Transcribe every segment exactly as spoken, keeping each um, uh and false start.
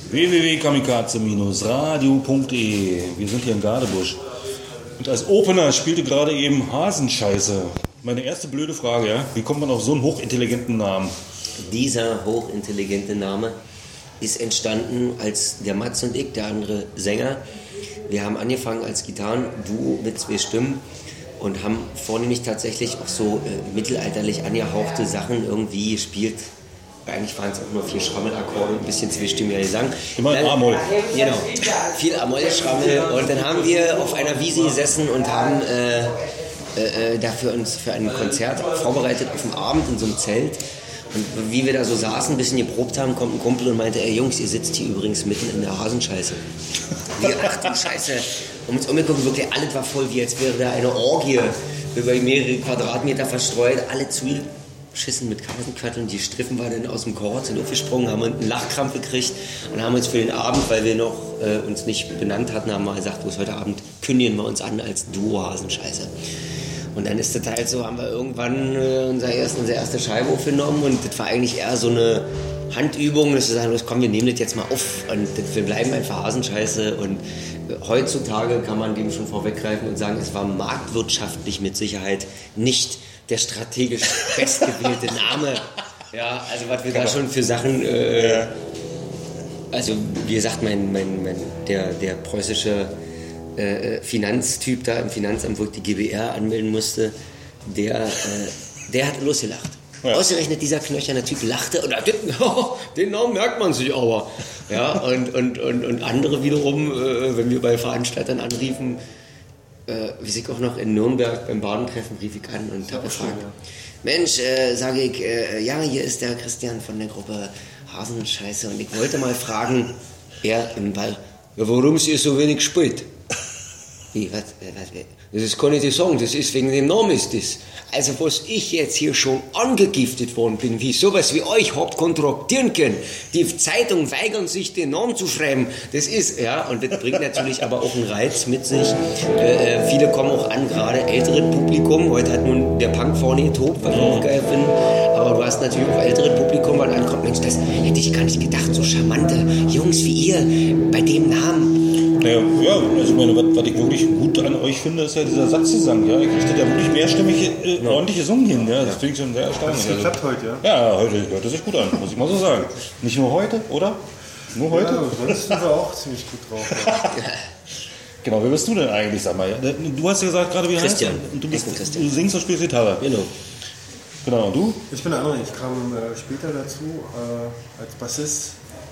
w w w punkt kamikaze radio punkt d e. Wir sind hier in Gadebusch. Und als Opener spielte gerade eben Hasenscheiße. Meine erste blöde Frage, ja? Wie kommt man auf so einen hochintelligenten Namen? Dieser hochintelligente Name ist entstanden, als der Mats und ich, der andere Sänger, wir haben angefangen als Gitarren-Duo mit zwei Stimmen und haben vornehmlich tatsächlich auch so äh, mittelalterlich angehauchte Sachen irgendwie gespielt. Eigentlich waren es auch nur vier Schrammelakkorde, ein bisschen zweistimmiger Gesang. Immer ein A-Moll. Genau, viel A-Moll-Schrammel. Und dann haben wir auf einer Wiese gesessen und haben äh, äh, dafür uns für ein Konzert vorbereitet auf dem Abend in so einem Zelt. Und wie wir da so saßen, ein bisschen geprobt haben, kommt ein Kumpel und meinte, ey Jungs, ihr sitzt hier übrigens mitten in der Hasenscheiße. Wir, ach du Scheiße. Und uns umgeguckt, wirklich alles war voll, wie als wäre da eine Orgie über mehrere Quadratmeter verstreut, alle zugeschissen mit Hasenquatteln. Die Striffen waren dann aus dem Chor, sind aufgesprungen, haben einen Lachkrampf gekriegt und haben uns für den Abend, weil wir noch äh, uns nicht benannt hatten, haben mal gesagt, bloß heute Abend kündigen wir uns an als Duo Hasenscheiße. Und dann ist das halt so, haben wir irgendwann äh, unser erst, unsere erste Scheibe aufgenommen und das war eigentlich eher so eine Handübung, dass wir sagen, los komm, wir nehmen das jetzt mal auf und das, wir bleiben einfach Hasenscheiße. Und äh, heutzutage kann man dem schon vorweggreifen und sagen, es war marktwirtschaftlich mit Sicherheit nicht der strategisch bestgewählte Name. Ja, also was wir da schon für Sachen, äh, also wie gesagt, mein, mein, mein, der, der preußische Äh, Finanztyp da im Finanzamt, wo ich die G B R anmelden musste, der, äh, der hat losgelacht. Ja. Ausgerechnet dieser knöcherne Typ lachte und dachte, oh, den Namen merkt man sich aber. Ja, und, und, und, und andere wiederum, äh, wenn wir bei Veranstaltern anriefen, äh, wie ich auch noch in Nürnberg beim Badentreffen rief ich an und habe gefragt, Mensch, äh, sage ich, äh, ja, hier ist der Christian von der Gruppe Hasenscheiße und ich wollte mal fragen, er im Ball, ja, warum ist ihr so wenig spät? Wie, was, was, das kann ich nicht sagen, das ist wegen dem Namen ist das. Also was ich jetzt hier schon angegiftet worden bin, wie sowas wie euch habt kontraktieren können, die Zeitung weigern sich den Namen zu schreiben, das ist, ja, und das bringt natürlich aber auch einen Reiz mit sich. Äh, viele kommen auch an, gerade älteres Publikum, heute hat nun der Punk vorne getobt, was ich auch geil finde, aber du hast natürlich auch älteres Publikum, weil ankommt, Mensch, das hätte ich gar nicht gedacht, so charmante Jungs wie ihr, bei dem Namen. Ja, ja, also ich meine, was, was ich wirklich gut an euch finde, ist ja dieser Satzgesang. Ja, ich kriege ja wirklich mehrstimmig äh, ja. ordentlich gesungen hin. Ja, das finde ich schon sehr erstaunlich. Das klappt heute, ja? Ja, heute hört das sich gut an, muss ich mal so sagen. Nicht nur heute, oder? Nur heute? Ja, sonst sind wir auch ziemlich gut drauf. Ja. Genau, wer bist du denn eigentlich, sag mal? Du hast ja gesagt gerade, wie Christian. heißt du? Und du, bist, du singst und spielst Gitarre. Genau. Genau, und du? Ich bin der andere, ich kam äh, später dazu äh, als Bassist.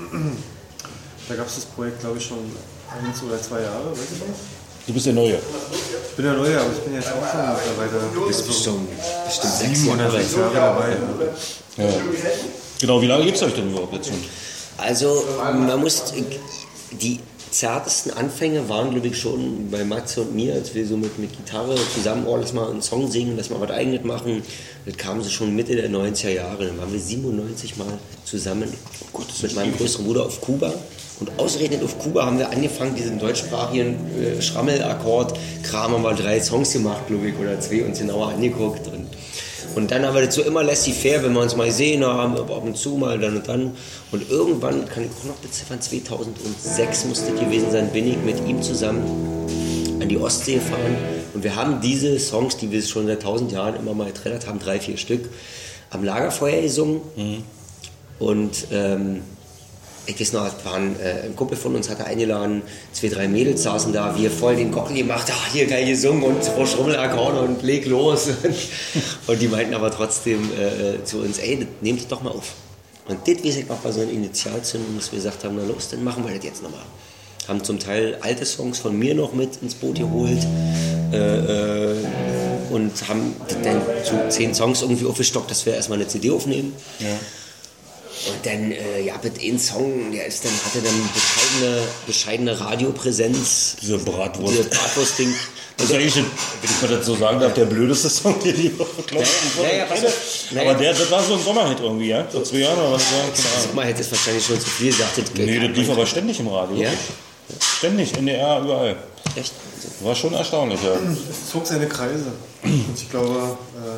Da gab es das Projekt, glaube ich, schon eins oder zwei Jahre, weiß ich nicht. Du bist der Neue. Ich bin der Neue, aber ich bin jetzt auch schon mittlerweile. Du bist bestimmt, bestimmt sechs sieben oder sechs Jahre dabei. Ja. Ja. Genau, wie lange gibt es euch denn überhaupt jetzt schon? Also, man muss, die zartesten Anfänge waren, glaube ich, schon bei Matze und mir, als wir so mit, mit Gitarre zusammen oh, lass mal einen Song singen, lass mal was eigenes machen. Das kam so schon Mitte der neunziger Jahre. Dann waren wir siebenundneunzig Mal zusammen oh Gott, mit meinem größeren Bruder auf Kuba. Und ausgerechnet auf Kuba haben wir angefangen, diesen deutschsprachigen äh, Schrammelakkord-Kram, haben wir drei Songs gemacht, glaube ich, oder zwei, uns genauer angeguckt. Und, und dann haben wir das so immer laissez-faire, wenn wir uns mal sehen haben, ab und zu mal, dann und dann. Und irgendwann, kann ich auch noch beziffern, zweitausendsechs musste gewesen sein, bin ich mit ihm zusammen an die Ostsee gefahren. Und wir haben diese Songs, die wir schon seit tausend Jahren immer mal getrennt haben, drei, vier Stück, am Lagerfeuer gesungen. Mhm. Und ähm, ich weiß noch, waren, äh, ein Kumpel von uns hatte eingeladen, zwei, drei Mädels saßen da, wir voll den Gockel gemacht, ach, hier geil gesungen und Frau Schrummelakkorde und leg los. Und die meinten aber trotzdem äh, zu uns, ey, nehmt es doch mal auf. Und das, weiß ich noch, war so eine Initialzündung, dass wir gesagt haben, na los, dann machen wir das jetzt nochmal. Haben zum Teil alte Songs von mir noch mit ins Boot geholt äh, äh, und haben dann zu zehn Songs irgendwie aufgestockt, dass wir erstmal eine C D aufnehmen. Ja. Und dann, äh, ja, mit einem Song, der ist dann, hatte dann bescheidene, bescheidene Radiopräsenz. Diese Bratwurst. Diese Bratwurst-Ding. Das ist eigentlich, wenn ich mal das so sagen darf, der blödeste Song, den ich noch verklopft naja, naja, naja. Aber der, das war so ein Sommerhit irgendwie, ja? Vor zwei Jahren oder was? Ja, Sommerhit ist wahrscheinlich schon zu viel gesagt. Nee, das lief aber ständig im Radio. Ja? Ständig, N D R, überall. Echt? War schon erstaunlich, ja. Es zog seine Kreise. Und ich glaube, äh,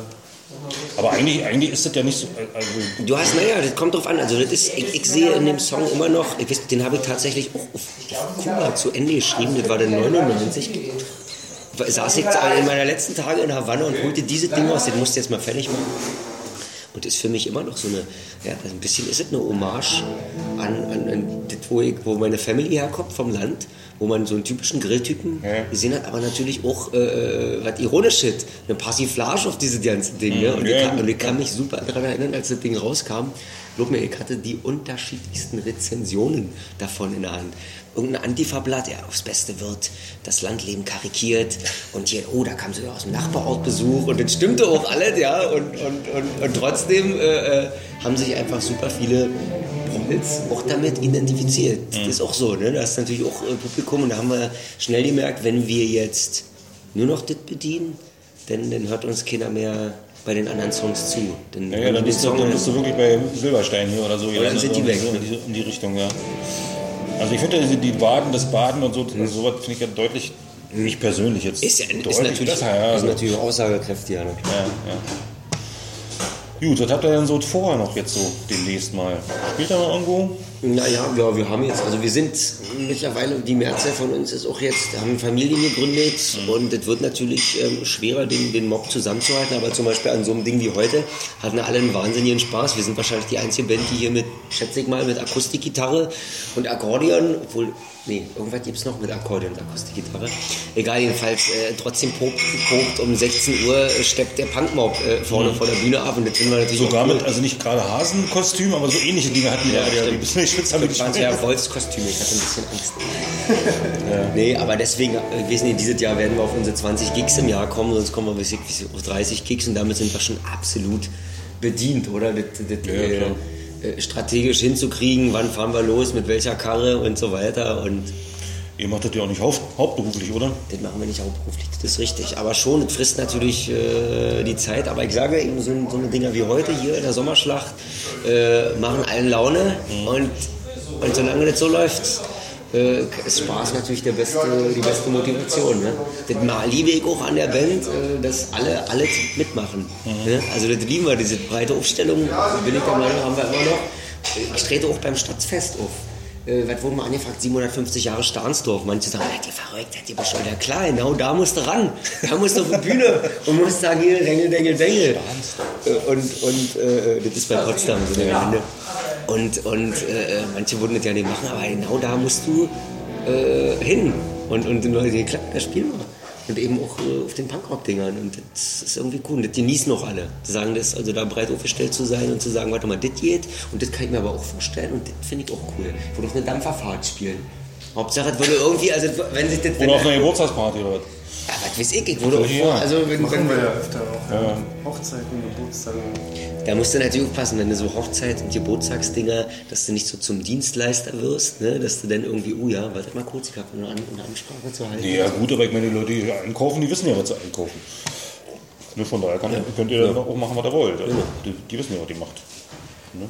Aber eigentlich, eigentlich ist das ja nicht so. Also Du hast, naja, das kommt drauf an. Also das ist, ich, ich sehe in dem Song immer noch, ich weiß, den habe ich tatsächlich auch auf, auf Kuba zu Ende geschrieben, das war der neunundneunzig. Saß ich in meiner letzten Tage in Havanna und holte diese Dinge aus, den musste ich jetzt mal fertig machen. Und ist für mich immer noch so eine, ja, ein bisschen ist es eine Hommage an, an, an das, wo, ich, wo meine Family herkommt, vom Land, wo man so einen typischen Grilltypen ja. gesehen hat, aber natürlich auch, äh, was ironisch ist, eine Passiflage auf diese ganzen Dinge. Ne? Und, ja. ich kann, und ich kann mich super daran erinnern, als das Ding rauskam, glaub mir, ich hatte die unterschiedlichsten Rezensionen davon in der Hand. Irgendein Antifa-Blatt, ja, aufs Beste wird das Landleben karikiert und hier, oh, da kam sogar aus dem Nachbarort Besuch und das stimmte auch alles, ja, und, und, und, und trotzdem äh, haben sich einfach super viele Prolls auch damit identifiziert. Mhm. Das ist auch so, ne? Da ist natürlich auch äh, Publikum und da haben wir schnell gemerkt, wenn wir jetzt nur noch das bedienen, dann, dann hört uns keiner mehr bei den anderen Songs zu. Dann, ja, ja, dann, bist du, dann bist du wirklich bei Silberstein hier oder so. Oder dann sind die weg. So in, die, in die Richtung, ja. Also ich finde die Baden, das Baden und so, also sowas finde ich ja deutlich, nicht persönlich jetzt. Ist, ja, deutlich ist natürlich, besser, ja. ist Also, natürlich aussagekräftiger. Ne? ja, ja. Gut, was habt ihr denn so vorher noch jetzt so demnächst mal? Spielt ihr noch irgendwo? Naja, ja, wir haben jetzt, also wir sind mittlerweile, die Mehrzahl von uns ist auch jetzt, haben Familien gegründet mhm. und es wird natürlich ähm, schwerer, den, den Mob zusammenzuhalten, aber zum Beispiel an so einem Ding wie heute hatten alle einen wahnsinnigen Spaß. Wir sind wahrscheinlich die einzige Band, die hier mit, schätze ich mal, mit Akustikgitarre und Akkordeon, obwohl, nee, irgendwas gibt es noch mit Akkordeon und Akustikgitarre. Egal, jedenfalls, äh, trotzdem pokt, pokt um sechzehn Uhr steppt der Punkmob äh, vorne mhm. vor der Bühne ab und das finden wir natürlich sogar cool. mit, also nicht gerade Hasenkostüm, aber so ähnliche Dinge hatten die ja, ja, die ein bisschen schwitzer mit das waren ja Wolfskostüme, ich hatte ein bisschen Angst. ja. Nee, aber deswegen, ich weiß nicht, dieses Jahr werden wir auf unsere zwanzig Gigs im Jahr kommen, sonst kommen wir bis auf dreißig Gigs und damit sind wir schon absolut bedient, oder? Das, das, ja, äh, strategisch hinzukriegen, wann fahren wir los, mit welcher Karre und so weiter. Und ihr macht das ja auch nicht haupt, hauptberuflich, oder? Das machen wir nicht hauptberuflich, das ist richtig. Aber schon, das frisst natürlich äh, die Zeit. Aber ich sage eben, so, so eine Dinger wie heute hier in der Sommerschlacht äh, machen allen Laune. Mhm. Und, und solange das so läuft, äh, ist Spaß natürlich der beste, die beste Motivation. Ne? Das liebe ich auch an der Band, äh, dass alle alles mitmachen. Mhm. Ne? Also das lieben wir, diese breite Aufstellung, bin ich der Meinung, haben wir immer noch. Ich trete auch beim Stadtfest auf. Äh, was wurden wir angefragt? siebenhundertfünfzig Jahre Stahnsdorf. Manche sagen, seid ihr verrückt, seid ihr bescheuert? Ja klar, genau da musst du ran. Da musst du auf die Bühne und musst sagen, hier, Dengel, Dengel, Dengel. Äh, und und äh, das ist bei Potsdam so eine Gemeinde. Und, und äh, manche würden das ja nicht machen, aber genau da musst du äh, hin. Und, und die Leute, klar, das spielen wir. Und eben auch äh, auf den Punkrock-Dingern. Und das ist irgendwie cool. Und das genießen auch alle. Die sagen das, also da breit aufgestellt zu sein und zu sagen, warte mal, das geht. Und das kann ich mir aber auch vorstellen. Und das finde ich auch cool. Ich würde auch eine Dampferfahrt spielen. Hauptsache, es würde irgendwie, also wenn sich das... Oder auf einer Geburtstagsparty oder was? Ja, was weiß ich, ich würde auch vor, also wenn... Machen wenn wir ja öfter auch. Ja. Hochzeiten, Geburtstage. Da musst du natürlich aufpassen, wenn du so Hochzeit- und Geburtstagsdinger, dass du nicht so zum Dienstleister wirst, ne? Dass du dann irgendwie, oh ja, warte mal kurz, ich habe eine, eine Ansprache zu halten. Ja gut, aber ich meine, die Leute, die einkaufen, die wissen ja, was sie einkaufen. Nur von daher kann, ja. könnt ihr dann ja. auch machen, was ihr wollt. Also, ja. die, die wissen ja, was die macht. Ne?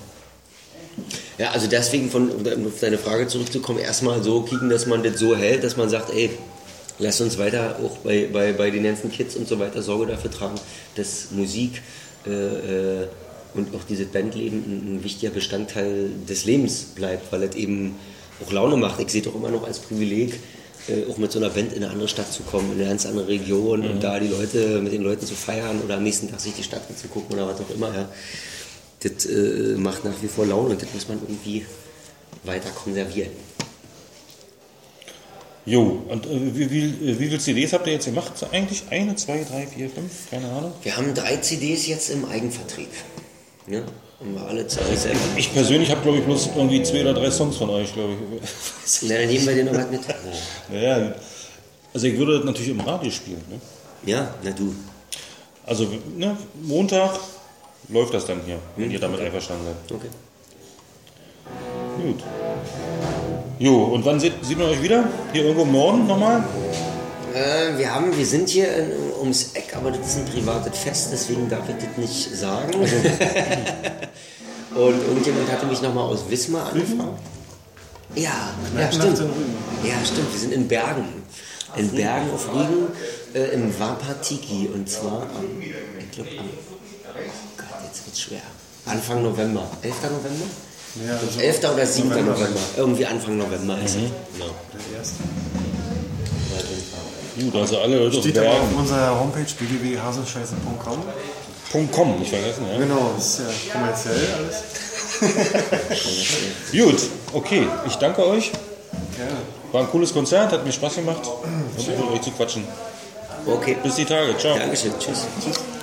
Ja, also deswegen, von, um auf deine Frage zurückzukommen, erstmal so kicken, dass man das so hält, dass man sagt, ey, lass uns weiter auch bei, bei, bei den ganzen Kids und so weiter Sorge dafür tragen, dass Musik äh, äh, und auch dieses Bandleben ein, ein wichtiger Bestandteil des Lebens bleibt, weil es eben auch Laune macht. Ich sehe doch immer noch als Privileg, äh, auch mit so einer Band in eine andere Stadt zu kommen, in eine ganz andere Region mhm. und da die Leute mit den Leuten zu feiern oder am nächsten Tag sich die Stadt anzugucken oder was auch immer. Ja. Das äh, macht nach wie vor Laune und das muss man irgendwie weiter konservieren. Jo, und äh, wie, wie, wie viele C Ds habt ihr jetzt gemacht? Eigentlich eine, zwei, drei, vier, fünf? Keine Ahnung. Wir haben drei C Ds jetzt im Eigenvertrieb. Ja, haben wir alle zwei selber. Ich persönlich habe, glaube ich, bloß irgendwie zwei oder drei Songs von euch, glaube ich. Na, dann nehmen wir dir noch was mit. Ja, also ich würde das natürlich im Radio spielen. Ne? Ja, na du. Also, ne, Montag läuft das dann hier, wenn hm, ihr damit okay. einverstanden seid. Okay. Gut. Jo, und wann sieht, sieht man euch wieder? Hier irgendwo im Norden nochmal? Äh, wir, haben, wir sind hier in, ums Eck, aber das ist ein privates Fest, deswegen darf ich das nicht sagen. Also. Und irgendjemand hatte mich nochmal aus Wismar angefragt. Mhm. Ja, ja, stimmt. Ja, stimmt, wir sind in Bergen. In Bergen auf Rügen, äh, im Wapatiki. Und zwar am, ich glaube, am Gott, jetzt wird's schwer. Anfang November. elfter November? Ja, also elfter oder siebter November. November. Irgendwie Anfang November ist Mhm. es. Genau. Der erste. Gut, also alle Leute Steht aber auf Bergen. unserer Homepage w w w punkt hasenscheiße punkt com. .com, nicht vergessen, ja. Genau, das ist ja kommerziell alles. Gut, okay, ich danke euch. Gerne. War ein cooles Konzert, hat mir Spaß gemacht. Und mit euch zu quatschen. Okay. Bis die Tage, ciao. Dankeschön. Tschüss. Tschüss.